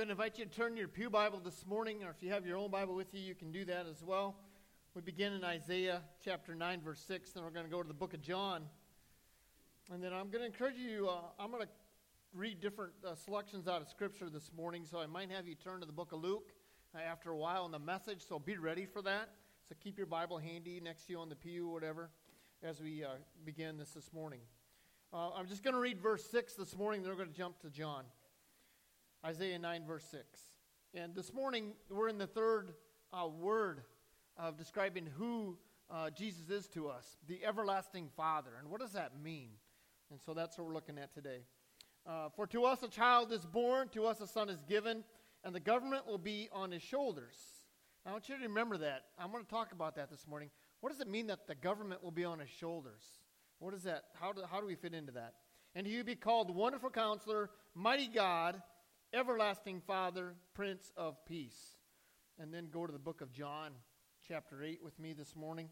going to invite you to turn your pew Bible this morning, or if you have your own Bible with you, you can do that as well. We begin in Isaiah chapter 9, verse 6, then we're going to go to the book of John. And then I'm going to encourage you, I'm going to read different selections out of Scripture this morning, so I might have you turn to the book of Luke after a while in the message, so be ready for that. So keep your Bible handy next to you on the pew or whatever as we begin this morning. I'm just going to read verse 6 this morning, then we're going to jump to John. Isaiah 9, verse 6. And this morning, we're in the third word of describing who Jesus is to us, the everlasting Father. And what does that mean? And so that's what we're looking at today. For to us a child is born, to us a son is given, and the government will be on his shoulders. I want you to remember that. I'm going to talk about that this morning. What does it mean that the government will be on his shoulders? What is that? How do we fit into that? And he will be called Wonderful Counselor, Mighty God, Everlasting Father, Prince of Peace. And then go to the book of John, chapter 8 with me this morning.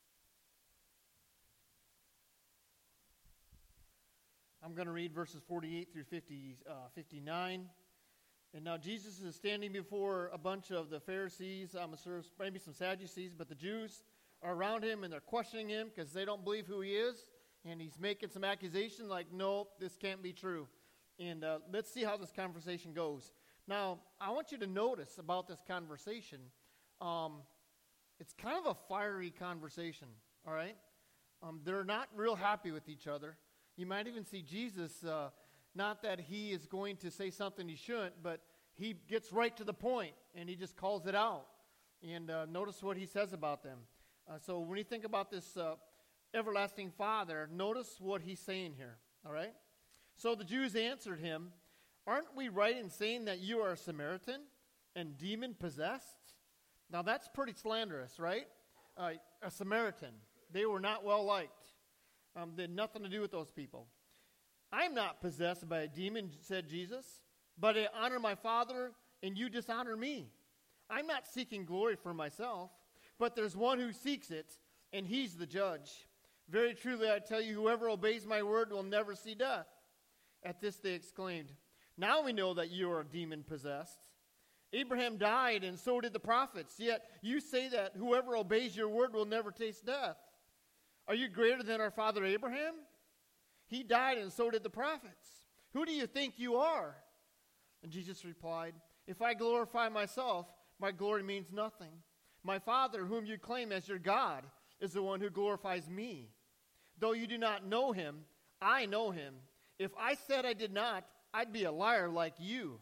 I'm going to read verses 48 through 59. And now Jesus is standing before a bunch of the Pharisees, maybe some Sadducees, but the Jews are around him and they're questioning him because they don't believe who he is. And he's making some accusation like, no, this can't be true. And let's see how this conversation goes. Now, I want you to notice about this conversation, it's kind of a fiery conversation, all right? They're not real happy with each other. You might even see Jesus, not that he is going to say something he shouldn't, but he gets right to the point, and he just calls it out. And notice what he says about them. So when you think about this everlasting Father, notice what he's saying here, all right? So the Jews answered him, "Aren't we right in saying that you are a Samaritan and demon-possessed?" Now that's pretty slanderous, right? A Samaritan. They were not well liked. They had nothing to do with those people. "I'm not possessed by a demon," said Jesus, "but I honor my Father, and you dishonor me. I'm not seeking glory for myself, but there's one who seeks it, and he's the judge. Very truly I tell you, whoever obeys my word will never see death." At this they exclaimed, "Now we know that you are demon-possessed. Abraham died, and so did the prophets. Yet you say that whoever obeys your word will never taste death. Are you greater than our father Abraham? He died, and so did the prophets. Who do you think you are?" And Jesus replied, "If I glorify myself, my glory means nothing. My Father, whom you claim as your God, is the one who glorifies me. Though you do not know him, I know him. If I said I did not, I'd be a liar like you.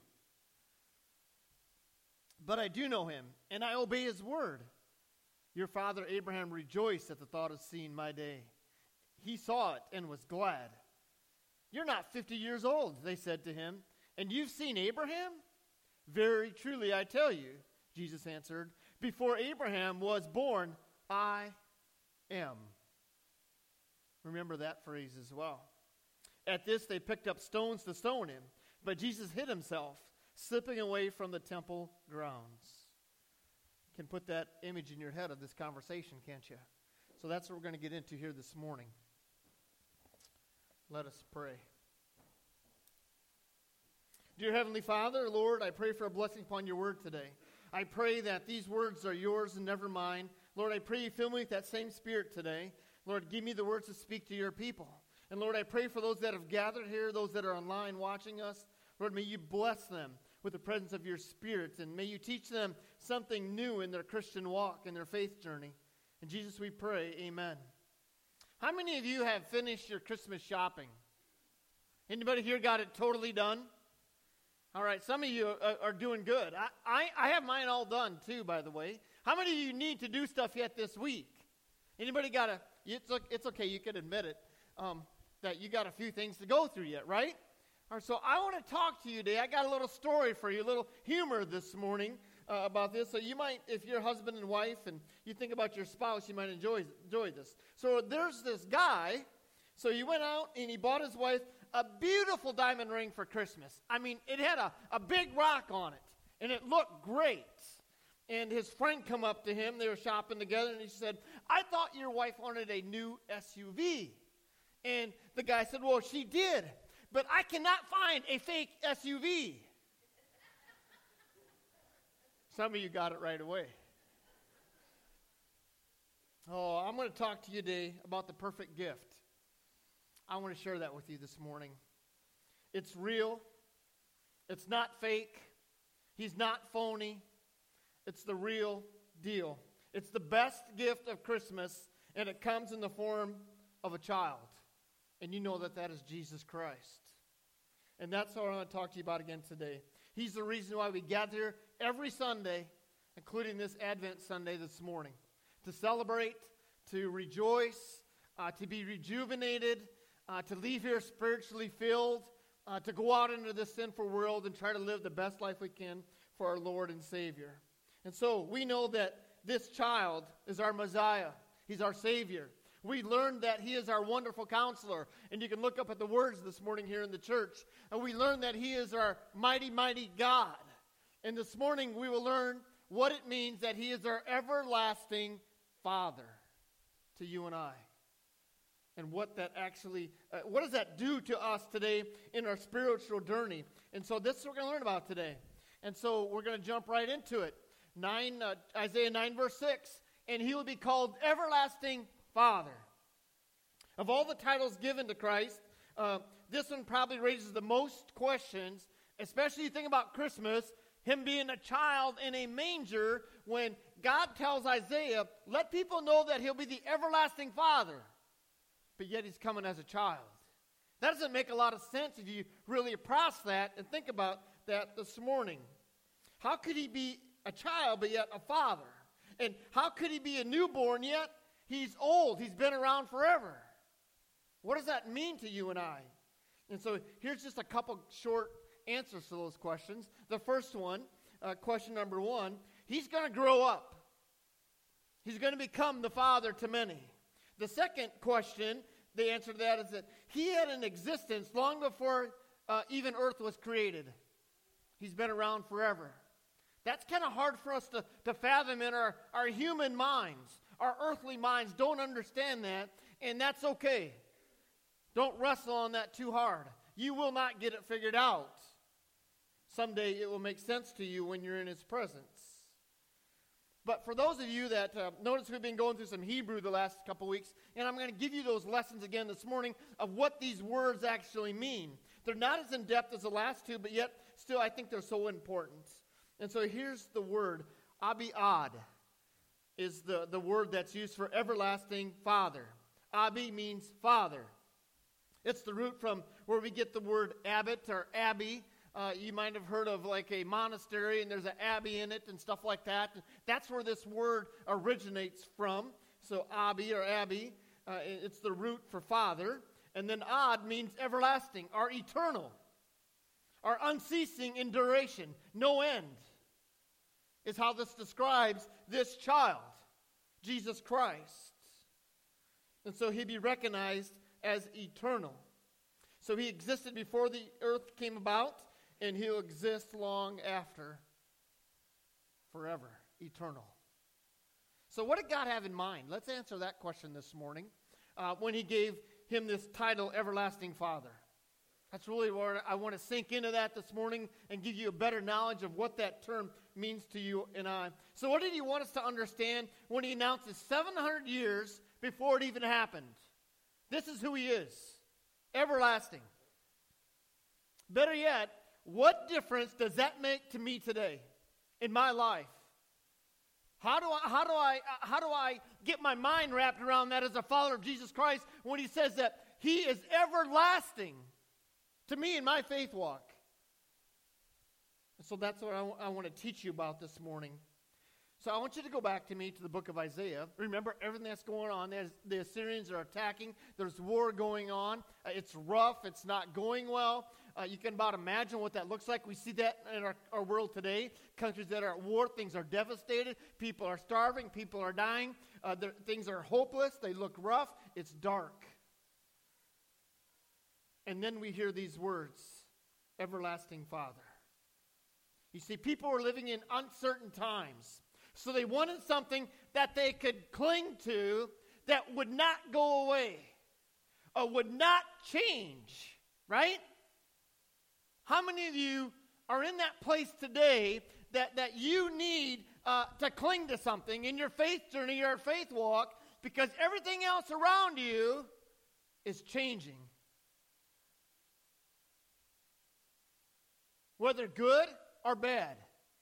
But I do know him, and I obey his word. Your father Abraham rejoiced at the thought of seeing my day. He saw it and was glad." "You're not 50 years old," they said to him, "and you've seen Abraham?" "Very truly I tell you," Jesus answered, "before Abraham was born, I am." Remember that phrase as well. At this, they picked up stones to stone him, but Jesus hid himself, slipping away from the temple grounds. You can put that image in your head of this conversation, can't you? So that's what we're going to get into here this morning. Let us pray. Dear Heavenly Father, Lord, I pray for a blessing upon your word today. I pray that these words are yours and never mine. Lord, I pray you fill me with that same spirit today. Lord, give me the words to speak to your people. And Lord, I pray for those that have gathered here, those that are online watching us. Lord, may you bless them with the presence of your Spirit, and may you teach them something new in their Christian walk and their faith journey. In Jesus we pray, amen. How many of you have finished your Christmas shopping? Anybody here got it totally done? All right, some of you are doing good. I have mine all done too, by the way. How many of you need to do stuff yet this week? Anybody got it's okay, you can admit it. That you got a few things to go through yet, right? All right, so I want to talk to you today. I got a little story for you, a little humor this morning about this. So you might, if you're husband and wife and you think about your spouse, you might enjoy this. So there's this guy. So he went out and he bought his wife a beautiful diamond ring for Christmas. I mean, it had a big rock on it, and it looked great. And his friend come up to him. They were shopping together, and he said, "I thought your wife wanted a new SUV." And the guy said, "Well, she did, but I cannot find a fake SUV." Some of you got it right away. Oh, I'm going to talk to you today about the perfect gift. I want to share that with you this morning. It's real. It's not fake. He's not phony. It's the real deal. It's the best gift of Christmas, and it comes in the form of a child. And you know that that is Jesus Christ. And that's what I want to talk to you about again today. He's the reason why we gather here every Sunday, including this Advent Sunday this morning, to celebrate, to rejoice, to be rejuvenated, to leave here spiritually filled, to go out into this sinful world and try to live the best life we can for our Lord and Savior. And so we know that this child is our Messiah. He's our Savior. We learned that He is our wonderful counselor. And you can look up at the words this morning here in the church. And we learned that He is our mighty, mighty God. And this morning we will learn what it means that He is our everlasting Father to you and I. And what that actually, what does that do to us today in our spiritual journey? And so this is what we're going to learn about today. And so we're going to jump right into it. Isaiah 9 verse 6. And He will be called Everlasting Father. Of all the titles given to Christ, this one probably raises the most questions, especially you think about Christmas, Him being a child in a manger, when God tells Isaiah, let people know that He'll be the everlasting Father. But yet He's coming as a child. That doesn't make a lot of sense if you really process that and think about that this morning. How could He be a child but yet a father? And how could He be a newborn yet He's old? He's been around forever. What does that mean to you and I? And so here's just a couple short answers to those questions. The first one, question number one, He's going to grow up. He's going to become the father to many. The second question, the answer to that is that He had an existence long before even earth was created. He's been around forever. That's kind of hard for us to fathom in our human minds. Our earthly minds don't understand that, and that's okay. Don't wrestle on that too hard. You will not get it figured out. Someday it will make sense to you when you're in His presence. But for those of you that notice we've been going through some Hebrew the last couple weeks, and I'm going to give you those lessons again this morning of what these words actually mean. They're not as in-depth as the last two, but yet still I think they're so important. And so here's the word, Abi-ad, is the word that's used for everlasting Father. Abi means father. It's the root from where we get the word abbot or abbey. You might have heard of like a monastery and there's an abbey in it and stuff like that. That's where this word originates from. So Abi or Abbey, it's the root for father. And then Ad means everlasting or eternal or unceasing in duration, no end, is how this describes this child, Jesus Christ. And so He'd be recognized as eternal. So He existed before the earth came about, and He'll exist long after, forever, eternal. So what did God have in mind? Let's answer that question this morning when He gave Him this title, Everlasting Father. That's really where I want to sink into that this morning and give you a better knowledge of what that term means to you and I. So what did He want us to understand when He announced it 700 years before it even happened? This is who He is, everlasting. Better yet, what difference does that make to me today in my life? How do I get my mind wrapped around that as a follower of Jesus Christ when He says that He is everlasting to me in my faith walk? And so that's what I want to teach you about this morning. So I want you to go back to me to the book of Isaiah. Remember everything that's going on. The Assyrians are attacking. There's war going on. It's rough. It's not going well. You can about imagine what that looks like. We see that in our world today. Countries that are at war, things are devastated. People are starving. People are dying. Things are hopeless. They look rough. It's dark. And then we hear these words, Everlasting Father. You see, people were living in uncertain times. So they wanted something that they could cling to that would not go away or would not change, right? How many of you are in that place today that you need to cling to something in your faith journey, your faith walk, because everything else around you is changing. Whether good or bad.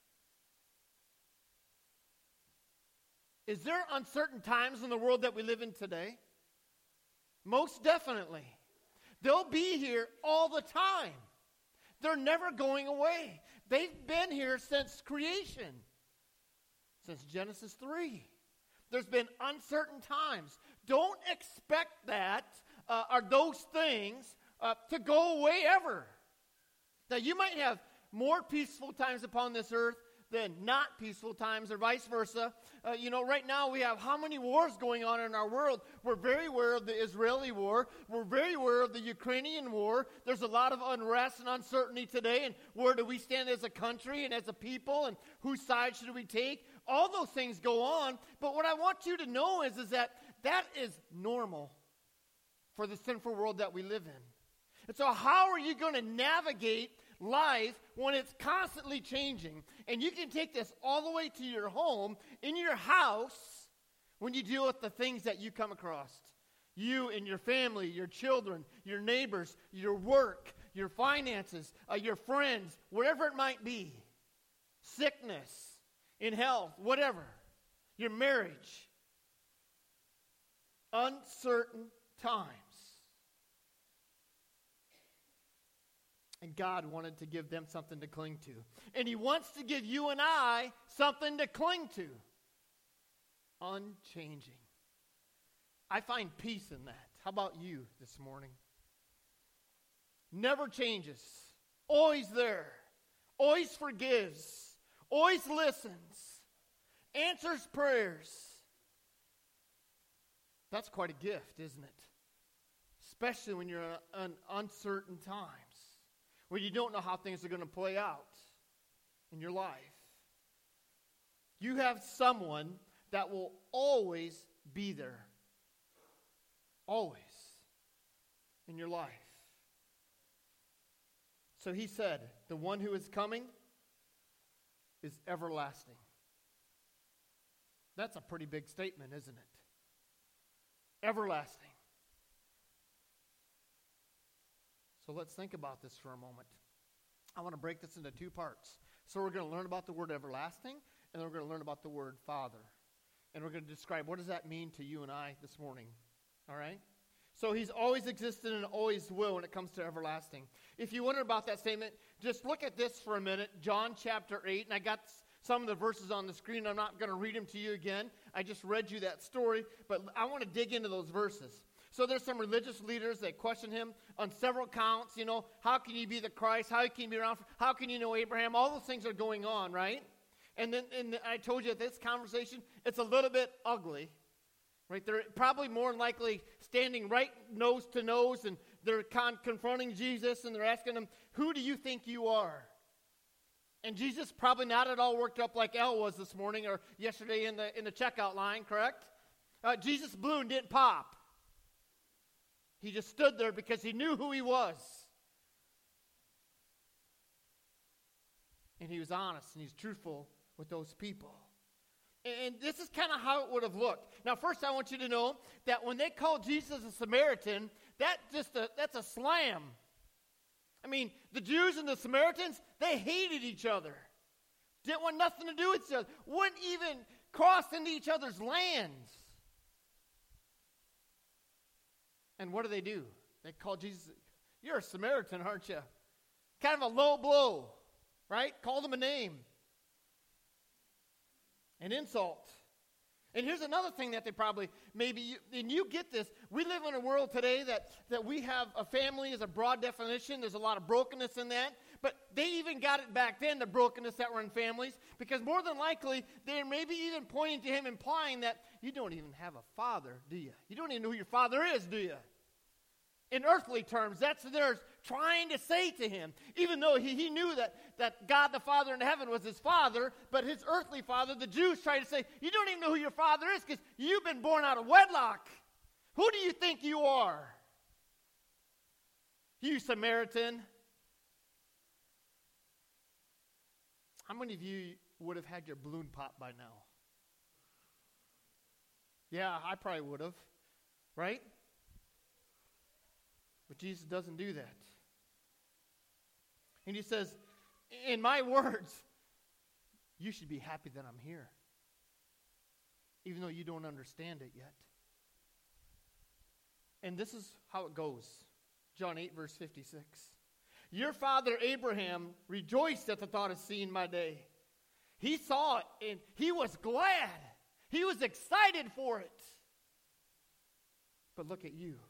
Is there uncertain times in the world that we live in today? Most definitely. They'll be here all the time. They're never going away. They've been here since creation, since Genesis 3. There's been uncertain times. Don't expect that or those things to go away ever. That you might have more peaceful times upon this earth than not peaceful times, or vice versa. Right now we have how many wars going on in our world? We're very aware of the Israeli war. We're very aware of the Ukrainian war. There's a lot of unrest and uncertainty today, and where do we stand as a country and as a people, and whose side should we take? All those things go on, but what I want you to know is that is normal for the sinful world that we live in. And so how are you going to navigate life when it's constantly changing? And you can take this all the way to your home, in your house, when you deal with the things that you come across. You and your family, your children, your neighbors, your work, your finances, your friends, whatever it might be. Sickness, in health, whatever. Your marriage. Uncertain times. And God wanted to give them something to cling to. And He wants to give you and I something to cling to. Unchanging. I find peace in that. How about you this morning? Never changes. Always there. Always forgives. Always listens. Answers prayers. That's quite a gift, isn't it? Especially when you're in uncertain times. When you don't know how things are going to play out in your life. You have someone that will always be there. Always. In your life. So He said, the one who is coming is everlasting. That's a pretty big statement, isn't it? Everlasting. So let's think about this for a moment. I want to break this into two parts. So we're going to learn about the word everlasting, and then we're going to learn about the word Father. And we're going to describe what does that mean to you and I this morning. All right? So He's always existed and always will when it comes to everlasting. If you wonder about that statement, just look at this for a minute. John chapter 8, and I got some of the verses on the screen. I'm not going to read them to you again. I just read you that story, but I want to dig into those verses. So there's some religious leaders that question Him on several counts. How can you be the Christ? How can you be around? How can you know Abraham? All those things are going on, right? And I told you that this conversation, it's a little bit ugly, right? They're probably more than likely standing right nose to nose, and they're confronting Jesus, and they're asking Him, who do you think you are? And Jesus probably not at all worked up like Al was this morning or yesterday in the checkout line, correct? Jesus' balloon didn't pop. He just stood there because He knew who He was. And He was honest and He's truthful with those people. And this is kind of how it would have looked. Now, first I want you to know that when they called Jesus a Samaritan, that's a slam. I mean, the Jews and the Samaritans, they hated each other. Didn't want nothing to do with each other. Wouldn't even cross into each other's lands. And what do? They call Jesus, you're a Samaritan, aren't you? Kind of a low blow, right? Called him a name. An insult. And here's another thing that they probably, and you get this, we live in a world today that we have a family as a broad definition. There's a lot of brokenness in that. But they even got it back then, the brokenness that were in families, because more than likely, they're maybe even pointing to Him, implying that you don't even have a father, do you? You don't even know who your father is, do you? In earthly terms, that's what they're trying to say to Him. Even though he knew that God the Father in heaven was His Father, but His earthly father, the Jews tried to say, you don't even know who your father is because you've been born out of wedlock. Who do you think you are? You Samaritan. How many of you would have had your balloon pop by now? Yeah, I probably would have, right? But Jesus doesn't do that. And he says, in my words, you should be happy that I'm here, even though you don't understand it yet. And this is how it goes. John 8, verse 56. Your father Abraham rejoiced at the thought of seeing my day. He saw it, and he was glad. He was excited for it. But look at you.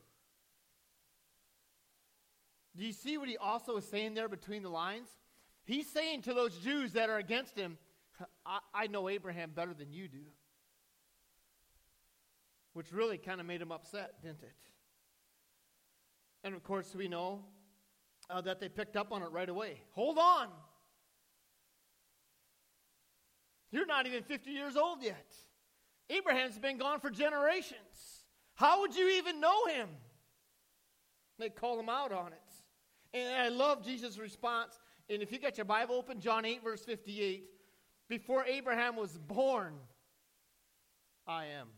Do you see what he also is saying there between the lines? He's saying to those Jews that are against him, I know Abraham better than you do. Which really kind of made him upset, didn't it? And of course we know that they picked up on it right away. Hold on. You're not even 50 years old yet. Abraham's been gone for generations. How would you even know him? They call him out on it. And I love Jesus' response. And if you got your Bible open, John 8, verse 58. Before Abraham was born, I am.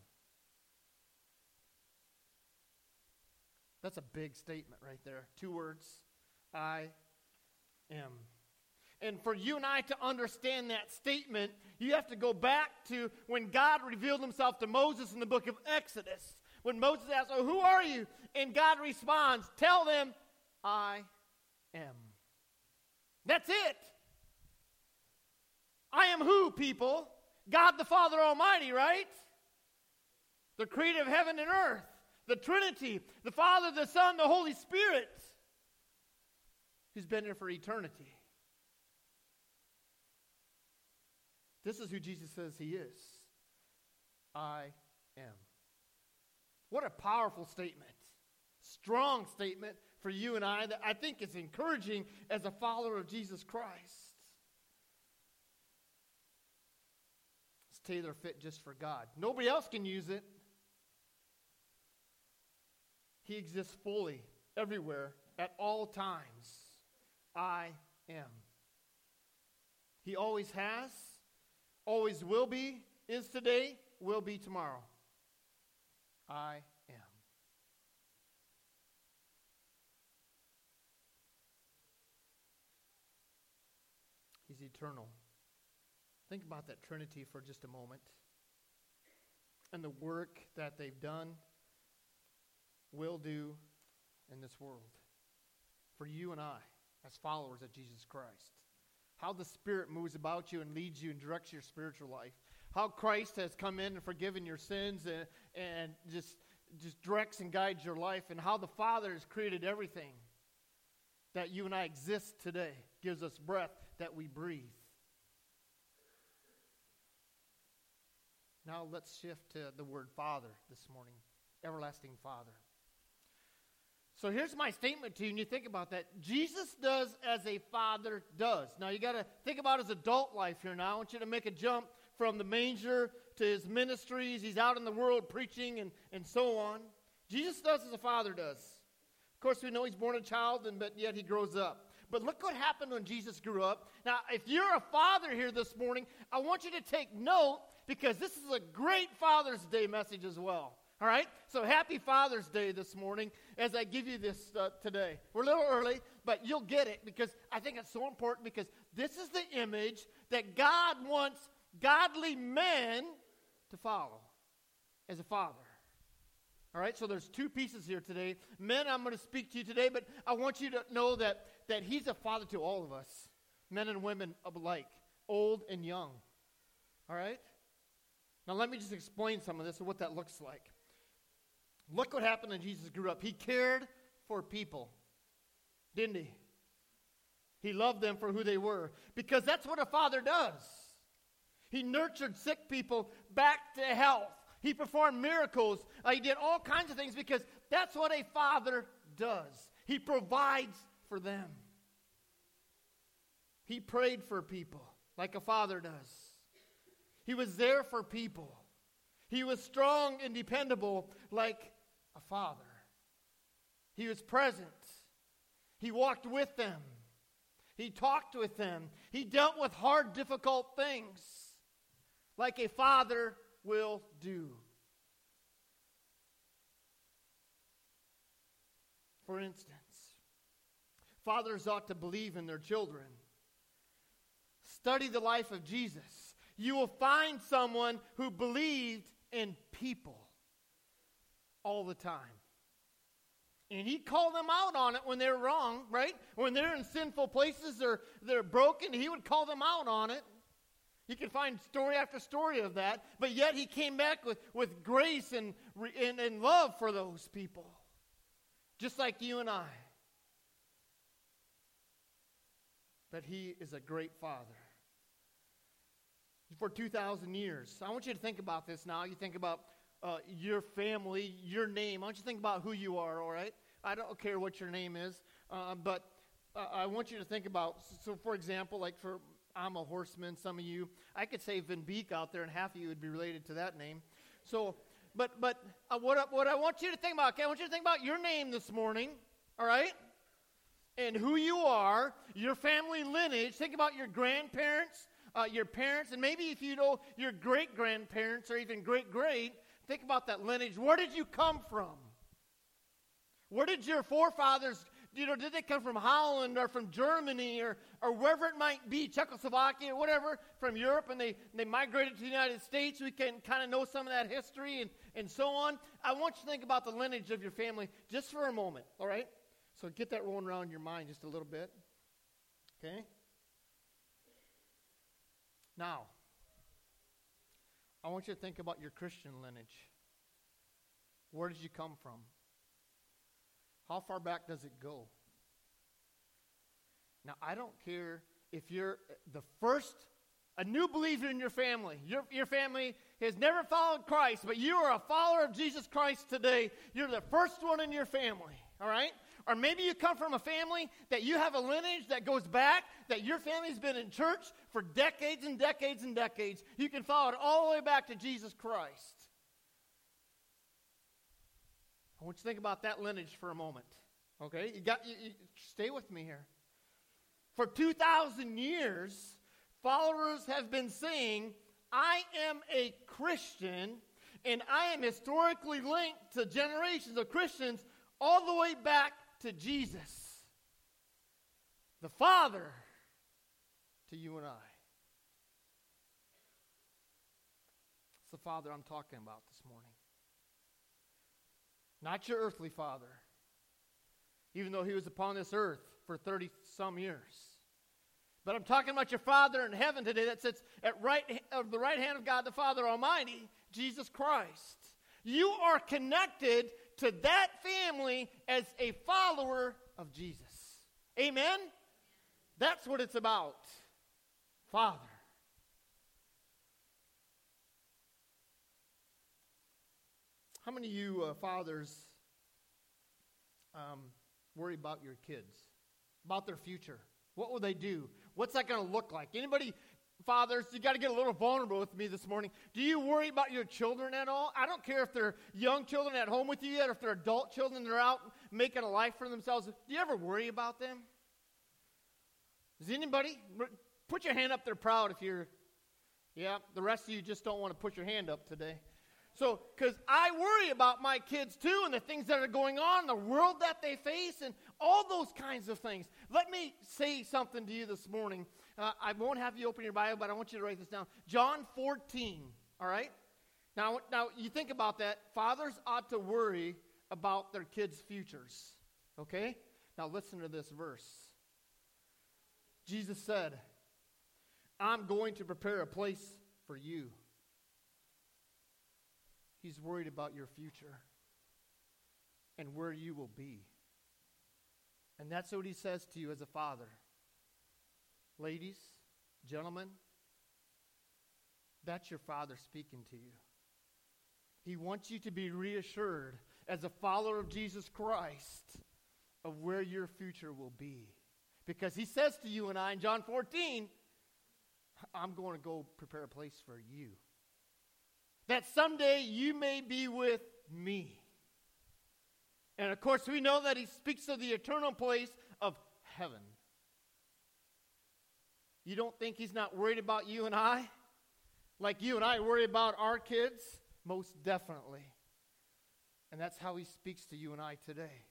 That's a big statement right there. 2 words. I am. And for you and I to understand that statement, you have to go back to when God revealed himself to Moses in the book of Exodus. When Moses asks, oh, who are you? And God responds, tell them, I am. That's it. I am who, people? God the Father Almighty, right? The creator of heaven and earth. The Trinity. The Father, the Son, the Holy Spirit. Who's been here for eternity. This is who Jesus says he is. I am. What a powerful statement. Strong statement for you and I that I think is encouraging as a follower of Jesus Christ. It's tailor fit just for God. Nobody else can use it. He exists fully, everywhere, at all times. I am. He always has, always will be, is today, will be tomorrow. I am. He's eternal. Think about that Trinity for just a moment. And the work that they've done, will do in this world. For you and I, as followers of Jesus Christ. How the Spirit moves about you and leads you and directs your spiritual life. How Christ has come in and forgiven your sins and just directs and guides your life. And how the Father has created everything that you and I exist today. Gives us breath that we breathe. Now let's shift to the word Father this morning. Everlasting Father. So here's my statement to you, and you think about that. Jesus does as a father does. Now you got to think about his adult life here now. I want you to make a jump from the manger to his ministries. He's out in the world preaching and so on. Jesus does as a father does. Of course, we know he's born a child, but yet he grows up. But look what happened when Jesus grew up. Now, if you're a father here this morning, I want you to take note because this is a great Father's Day message as well. All right? So happy Father's Day this morning as I give you this today. We're a little early, but you'll get it because I think it's so important because this is the image that God wants godly men to follow as a father. All right? So there's 2 pieces here today. Men, I'm going to speak to you today, but I want you to know that he's a father to all of us, men and women alike, old and young. All right? Now let me just explain some of this and what that looks like. Look what happened when Jesus grew up. He cared for people, didn't he? He loved them for who they were because that's what a father does. He nurtured sick people back to health. He performed miracles. He did all kinds of things because that's what a father does. He provides for them. He prayed for people like a father does. He was there for people. He was strong and dependable like a father. He was present. He walked with them. He talked with them. He dealt with hard, difficult things like a father will do. For instance, fathers ought to believe in their children. Study the life of Jesus. You will find someone who believed in people all the time. And he called them out on it when they were wrong, right? When they're in sinful places or they're broken, he would call them out on it. You can find story after story of that. But yet he came back with grace and love for those people. Just like you and I. But he is a great father. For 2,000 years. I want you to think about this now. You think about your family, your name. I want you to think about who you are, all right? I don't care what your name is, but I want you to think about, so for example, I'm a horseman, some of you, I could say Van Beek out there, and half of you would be related to that name. So, but what I want you to think about, okay, I want you to think about your name this morning, all right? And who you are, your family lineage. Think about your grandparents, your parents, and maybe if you know your great-grandparents or even great-great, think about that lineage. Where did you come from? Where did your forefathers, did they come from Holland or from Germany or wherever it might be, Czechoslovakia, whatever, from Europe, and they migrated to the United States? We can kind of know some of that history and so on. I want you to think about the lineage of your family just for a moment, all right? So get that rolling around in your mind just a little bit, okay? Now, I want you to think about your Christian lineage. Where did you come from? How far back does it go? Now, I don't care if you're a new believer in your family. Your family has never followed Christ, but you are a follower of Jesus Christ today. You're the first one in your family, all right? Or maybe you come from a family that you have a lineage that goes back, that your family's been in church for decades and decades and decades. You can follow it all the way back to Jesus Christ. I want you to think about that lineage for a moment. Okay? You stay with me here. For 2,000 years, followers have been saying, I am a Christian, and I am historically linked to generations of Christians all the way back to Jesus, the Father, to you and I. It's the Father I'm talking about this morning. Not your earthly father, even though he was upon this earth for 30-some years. But I'm talking about your Father in heaven today that sits at the right hand of God the Father Almighty, Jesus Christ. You are connected to that family as a follower of Jesus. Amen? That's what it's about. Father. How many of you fathers worry about your kids, about their future? What will they do? What's that going to look like? Anybody, fathers, you got to get a little vulnerable with me this morning. Do you worry about your children at all? I don't care if they're young children at home with you yet, or if they're adult children that are out making a life for themselves. Do you ever worry about them? Does anybody? Put your hand up there proud if you're, yeah, the rest of you just don't want to put your hand up today. So, because I worry about my kids too and the things that are going on, the world that they face, and all those kinds of things. Let me say something to you this morning. I won't have you open your Bible, but I want you to write this down. John 14, all right? Now you think about that. Fathers ought to worry about their kids' futures, okay? Now listen to this verse. Jesus said, I'm going to prepare a place for you. He's worried about your future and where you will be. And that's what he says to you as a father. Ladies, gentlemen, that's your Father speaking to you. He wants you to be reassured as a follower of Jesus Christ of where your future will be. Because he says to you and I in John 14, I'm going to go prepare a place for you. That someday you may be with me. And of course we know that he speaks of the eternal place of heaven. You don't think he's not worried about you and I? Like you and I worry about our kids? Most definitely. And that's how he speaks to you and I today.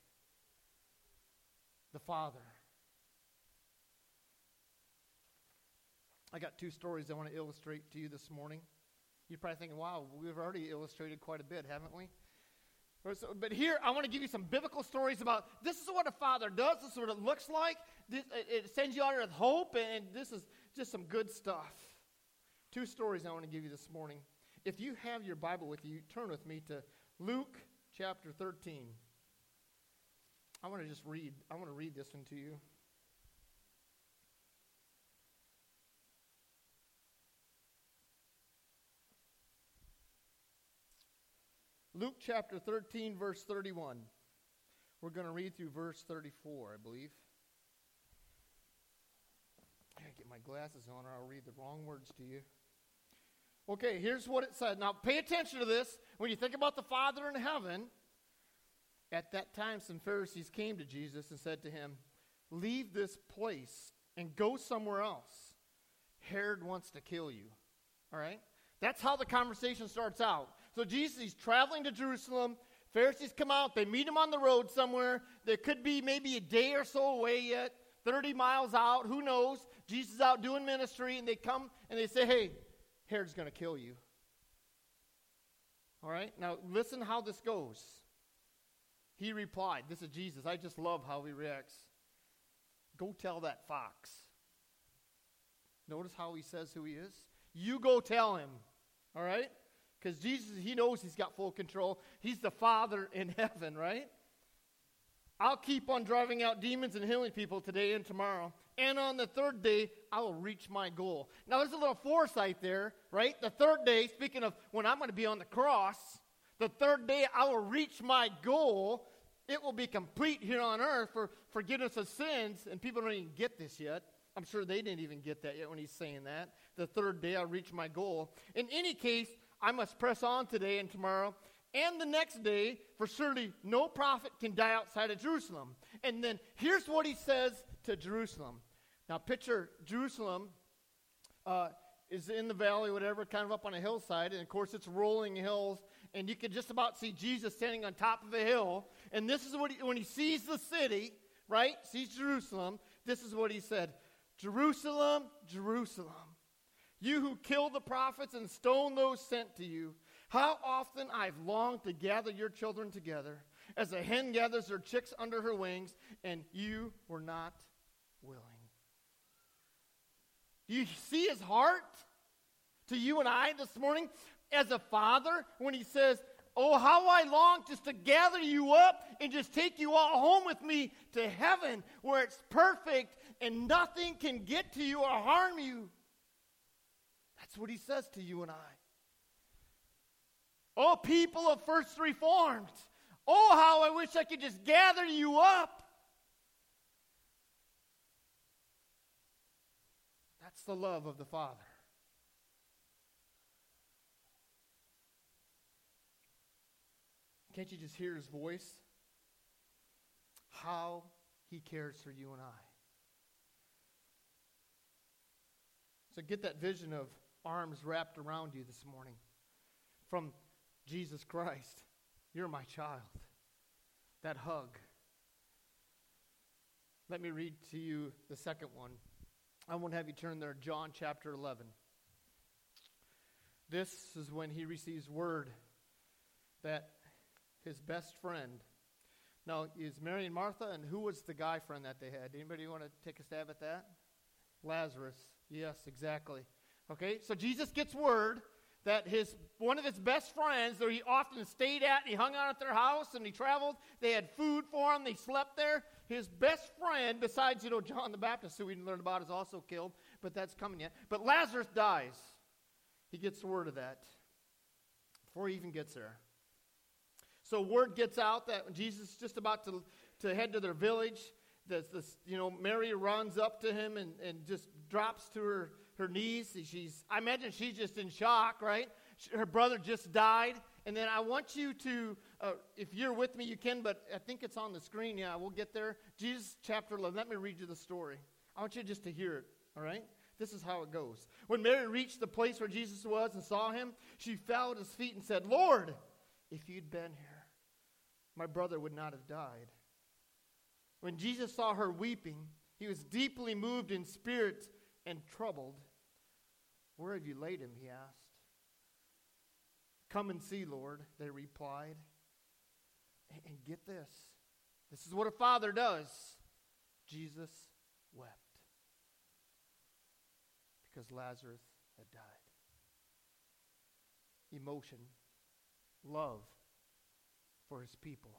The Father. I got two stories I want to illustrate to you this morning. You're probably thinking, wow, we've already illustrated quite a bit, haven't we? But here, I want to give you some biblical stories about this is what a father does. This is what it looks like. It sends you out with hope, and this is just some good stuff. Two stories I want to give you this morning. If you have your Bible with you, turn with me to Luke chapter 13. I want to read this one to you. Luke chapter 13, verse 31. We're going to read through verse 34, I believe. I gotta get my glasses on or I'll read the wrong words to you. Okay, here's what it says. Now, pay attention to this. When you think about the Father in heaven, at that time some Pharisees came to Jesus and said to him, "Leave this place and go somewhere else. Herod wants to kill you." All right? That's how the conversation starts out. So Jesus, he's traveling to Jerusalem. Pharisees come out. They meet him on the road somewhere. There could be maybe a day or so away yet, 30 miles out. Who knows? Jesus is out doing ministry, and they come and they say, "Hey, Herod's going to kill you." All right? Now, listen how this goes. He replied, this is Jesus. I just love how he reacts. "Go tell that fox." Notice how he says who he is. You go tell him. All right? Because Jesus, he knows he's got full control. He's the Father in heaven, right? "I'll keep on driving out demons and healing people today and tomorrow. And on the third day, I will reach my goal." Now, there's a little foresight there, right? The third day, speaking of when I'm going to be on the cross, the third day I will reach my goal. It will be complete here on earth for forgiveness of sins. And people don't even get this yet. I'm sure they didn't even get that yet when he's saying that. The third day I'll reach my goal. In any case, I must press on today and tomorrow and the next day, for surely no prophet can die outside of Jerusalem. And then here's what he says to Jerusalem. Now picture Jerusalem is in the valley, whatever, kind of up on a hillside. And of course it's rolling hills. And you can just about see Jesus standing on top of a hill. And this is what when he sees the city, right, sees Jerusalem, this is what he said. "Jerusalem, Jerusalem, you who kill the prophets and stone those sent to you, how often I've longed to gather your children together, as a hen gathers her chicks under her wings, and you were not willing." Do you see his heart to you and I this morning as a father when he says, "Oh, how I long just to gather you up and just take you all home with me to heaven where it's perfect and nothing can get to you or harm you." That's what he says to you and I. "Oh, people of First Reformed, oh, how I wish I could just gather you up." That's the love of the Father. Can't you just hear his voice? How he cares for you and I. So get that vision of arms wrapped around you this morning from Jesus Christ. You're my child. That hug. Let me read to you the second one. I won't have you turn there. John chapter 11. This is when he receives word that his best friend. Now, is Mary and Martha, and who was the guy friend that they had? Anybody want to take a stab at that? Lazarus. Yes, exactly. Okay, so Jesus gets word that one of his best friends, that he often stayed at, and he hung out at their house, and he traveled. They had food for him. They slept there. His best friend, besides, John the Baptist, who we didn't learn about, is also killed, but that's coming yet. But Lazarus dies. He gets the word of that before he even gets there. So word gets out that Jesus is just about to head to their village. Mary runs up to him and just drops to her knees. I imagine she's just in shock, right? Her brother just died. And then I want you to, if you're with me, you can, but I think it's on the screen. Yeah, we'll get there. Jesus chapter 11. Let me read you the story. I want you just to hear it, all right? This is how it goes. When Mary reached the place where Jesus was and saw him, she fell at his feet and said, "Lord, if you'd been here, my brother would not have died." When Jesus saw her weeping, he was deeply moved in spirit and troubled. "Where have you laid him?" he asked. "Come and see, Lord," they replied. And get this. This is what a father does. Jesus wept because Lazarus had died. Emotion, love for his people,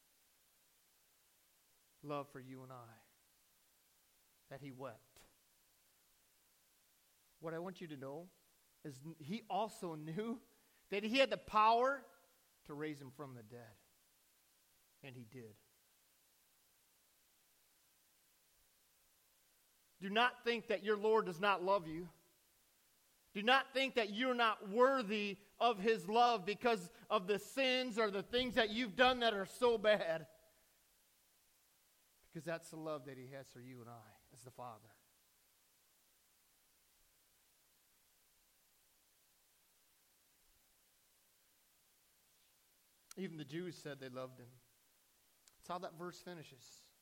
love for you and I, that he wept. What I want you to know is he also knew that he had the power to raise him from the dead. And he did. Do not think that your Lord does not love you. Do not think that you're not worthy of his love because of the sins or the things that you've done that are so bad. Because that's the love that he has for you and I as the Father. Even the Jews said they loved him. That's how that verse finishes.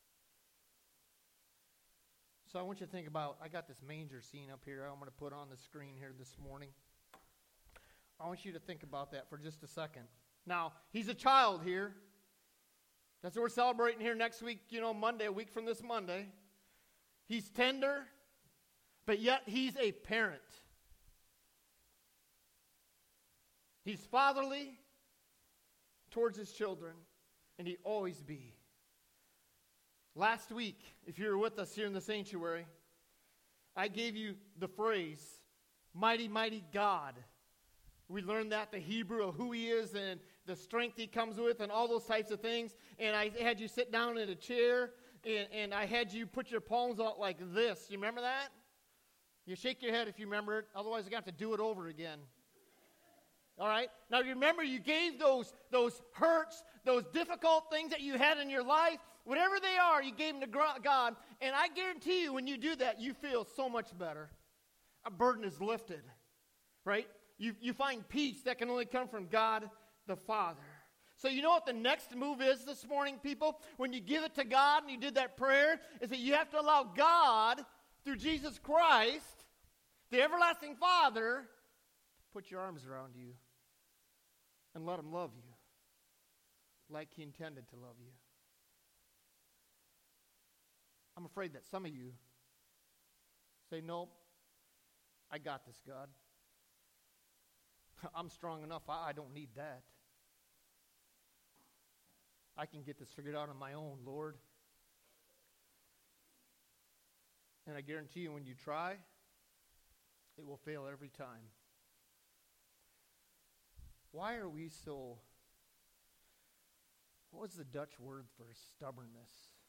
So I want you to think about, I got this manger scene up here I'm going to put on the screen here this morning. I want you to think about that for just a second. Now, he's a child here. That's what we're celebrating here next week, Monday, a week from this Monday. He's tender, but yet he's a parent. He's fatherly towards his children, and he always be. Last week, if you were with us here in the sanctuary, I gave you the phrase, mighty, mighty God. We learned that, the Hebrew of who he is and the strength he comes with and all those types of things. And I had you sit down in a chair, and I had you put your palms out like this. You remember that? You shake your head if you remember it. Otherwise, you're going to have to do it over again. All right? Now, remember, you gave those hurts, those difficult things that you had in your life, whatever they are, you gave them to God. And I guarantee you, when you do that, you feel so much better. A burden is lifted, right? You find peace that can only come from God the Father. So you know what the next move is this morning, people? When you give it to God and you did that prayer, is that you have to allow God, through Jesus Christ, the everlasting Father, to put your arms around you and let him love you like he intended to love you. I'm afraid that some of you say, "No, I got this, God. I'm strong enough. I don't need that. I can get this figured out on my own, Lord." And I guarantee you, when you try, it will fail every time. Why are we so, what was the Dutch word for stubbornness?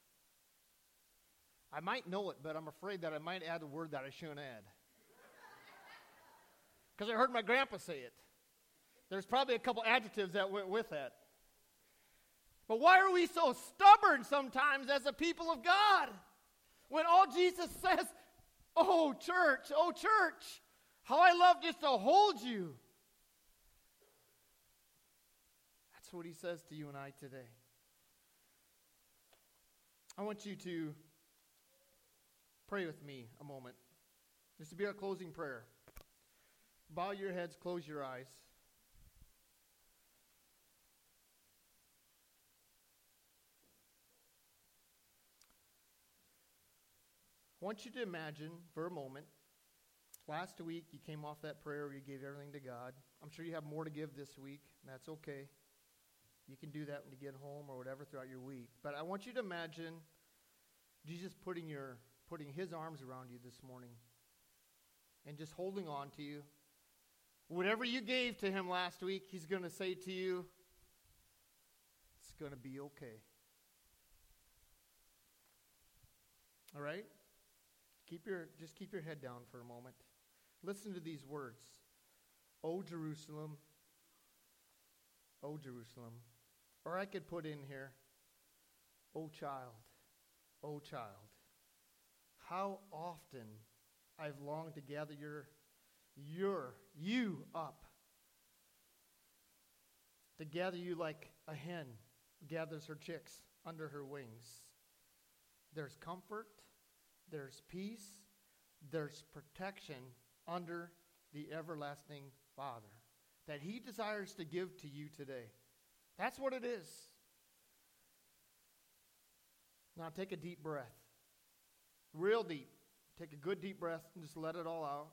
I might know it, but I'm afraid that I might add a word that I shouldn't add. Because I heard my grandpa say it. There's probably a couple adjectives that went with that. But why are we so stubborn sometimes as a people of God? When all Jesus says, oh church, how I love just to hold you. That's what he says to you and I today. I want you to pray with me a moment. This will be our closing prayer. Bow your heads, close your eyes. I want you to imagine for a moment, last week you came off that prayer where you gave everything to God. I'm sure you have more to give this week, and that's okay. You can do that when you get home or whatever throughout your week. But I want you to imagine Jesus putting his arms around you this morning and just holding on to you. Whatever you gave to him last week, he's going to say to you, it's going to be okay. All right? Just keep your head down for a moment. Listen to these words. O Jerusalem, O Jerusalem. Or I could put in here, O child, how often I've longed to gather you up. To gather you like a hen gathers her chicks under her wings. There's comfort, there's peace, there's protection under the everlasting Father that He desires to give to you today. That's what it is. Now take a deep breath. Real deep. Take a good deep breath and just let it all out.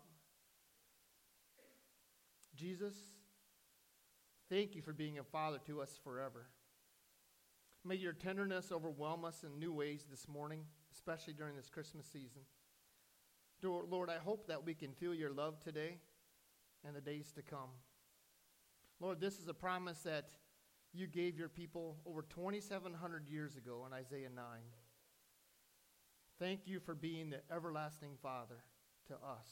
Jesus, thank you for being a Father to us forever. May your tenderness overwhelm us in new ways this morning, especially during this Christmas season. Lord, I hope that we can feel your love today and the days to come. Lord, this is a promise that you gave your people over 2,700 years ago in Isaiah 9. Thank you for being the everlasting Father to us.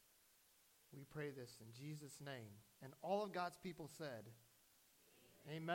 We pray this in Jesus' name. And all of God's people said, Amen.